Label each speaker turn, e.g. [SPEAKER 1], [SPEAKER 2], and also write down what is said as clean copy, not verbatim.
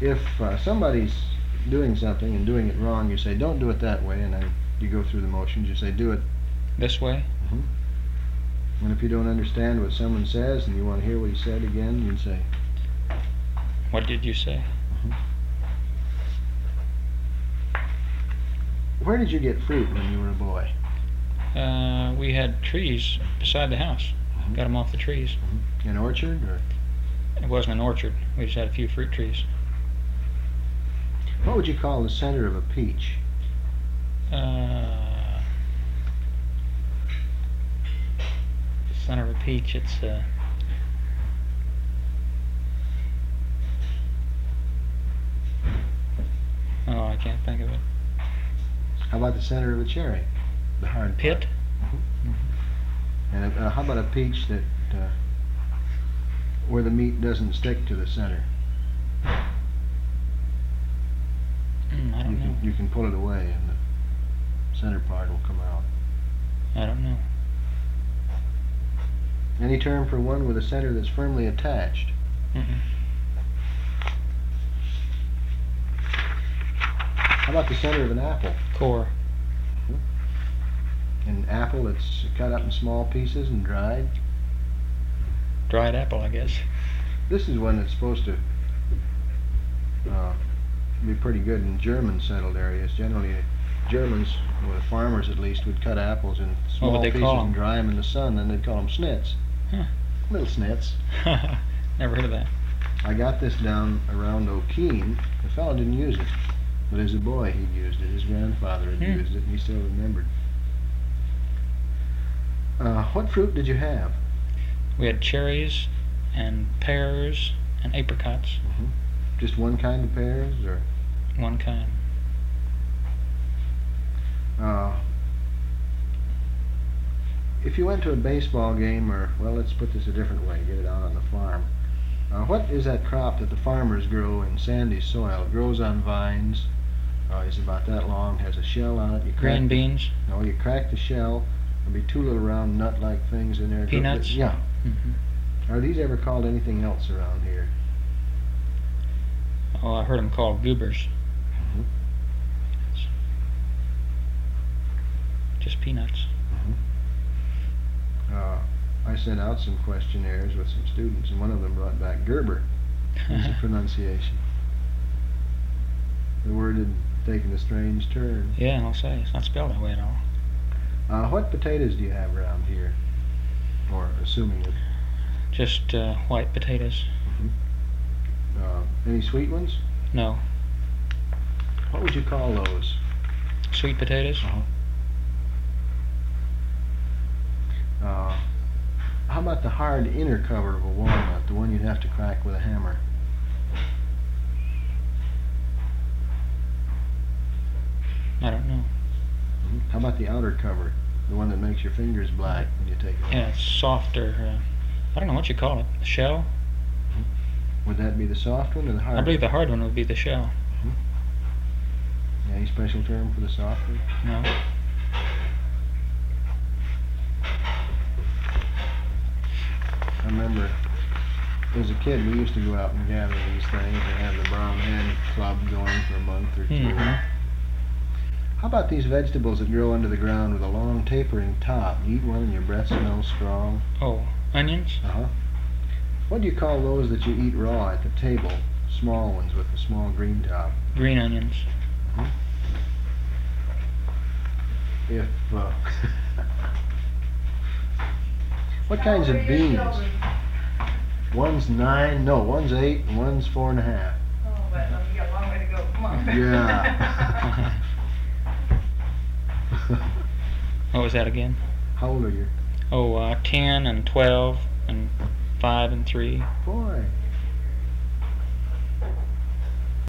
[SPEAKER 1] If somebody's doing something and doing it wrong, you say, don't do it that way, and then you go through the motions. You say, do it
[SPEAKER 2] this way.
[SPEAKER 1] And if you don't understand what someone says and you want to hear what he said again, you say,
[SPEAKER 2] what did you say?
[SPEAKER 1] Where did you get fruit when you were a boy?
[SPEAKER 2] We had trees beside the house. Got them off the trees.
[SPEAKER 1] An orchard, or?
[SPEAKER 2] It wasn't an orchard. We just had a few fruit trees.
[SPEAKER 1] What would you call the center of a peach?
[SPEAKER 2] The center of a peach, it's oh, I can't think of it.
[SPEAKER 1] How about the center of a cherry? The hard
[SPEAKER 2] pit?
[SPEAKER 1] And how about a peach that where the meat doesn't stick to the center?
[SPEAKER 2] I don't know.
[SPEAKER 1] You can pull it away and the center part will come out.
[SPEAKER 2] I don't know.
[SPEAKER 1] Any term for one with a center that's firmly attached? How about the center of an apple?
[SPEAKER 2] Core.
[SPEAKER 1] An apple that's cut up in small pieces and dried?
[SPEAKER 2] Dried apple, I guess.
[SPEAKER 1] This is one that's supposed to be pretty good in German settled areas. Generally, Germans, or the farmers at least, would cut apples in small pieces and dry them in the sun, and they'd call them snits. Little snits.
[SPEAKER 2] Never heard of that.
[SPEAKER 1] I got this down around O'Keene. The fellow didn't use it, but as a boy he'd used it. His grandfather had used it, and he still remembered. What fruit did you have?
[SPEAKER 2] We had cherries and pears and apricots.
[SPEAKER 1] Just one kind of pears, or?
[SPEAKER 2] One kind.
[SPEAKER 1] If you went to a baseball game, or, well, let's put this a different way, get it out on the farm. What is that crop that the farmers grow in sandy soil? It grows on vines, is about that long, has a shell on it.
[SPEAKER 2] Green beans?
[SPEAKER 1] No, you crack the shell. There'll be two little round nut-like things in there.
[SPEAKER 2] Peanuts?
[SPEAKER 1] Yeah. Are these ever called anything else around here?
[SPEAKER 2] Oh, I heard them called goobers. Just peanuts.
[SPEAKER 1] I sent out some questionnaires with some students, and one of them brought back Gerber as a pronunciation. The word had taken a strange turn.
[SPEAKER 2] Yeah, I'll say. It's not spelled that way at all.
[SPEAKER 1] What potatoes do you have around here? Or assuming it.
[SPEAKER 2] Just white potatoes.
[SPEAKER 1] Any sweet ones?
[SPEAKER 2] No.
[SPEAKER 1] What would you call those?
[SPEAKER 2] Sweet potatoes?
[SPEAKER 1] How about the hard inner cover of a walnut, the one you'd have to crack with a hammer?
[SPEAKER 2] I don't know.
[SPEAKER 1] How about the outer cover, the one that makes your fingers black when you take it off?
[SPEAKER 2] Yeah, it's softer. I don't know what you call it. The shell?
[SPEAKER 1] Would that be the soft one or the hard one?
[SPEAKER 2] I believe the hard one would be the shell.
[SPEAKER 1] Any special term for the soft one?
[SPEAKER 2] No.
[SPEAKER 1] I remember as a kid we used to go out and gather these things and have the Brown Hen Club going for a month or two. How about these vegetables that grow under the ground with a long tapering top? You eat one and your breath smells strong.
[SPEAKER 2] Oh, onions?
[SPEAKER 1] What do you call those that you eat raw at the table? Small ones with a small green top.
[SPEAKER 2] Green onions.
[SPEAKER 1] If what kinds of beans? One's 9, no, one's 8, and one's 4.5.
[SPEAKER 3] Oh, but you got a long way to go. Come on.
[SPEAKER 1] Yeah.
[SPEAKER 2] What was that again?
[SPEAKER 1] How old are you?
[SPEAKER 2] Oh, 10 and 12 and 5 and 3.
[SPEAKER 1] Boy.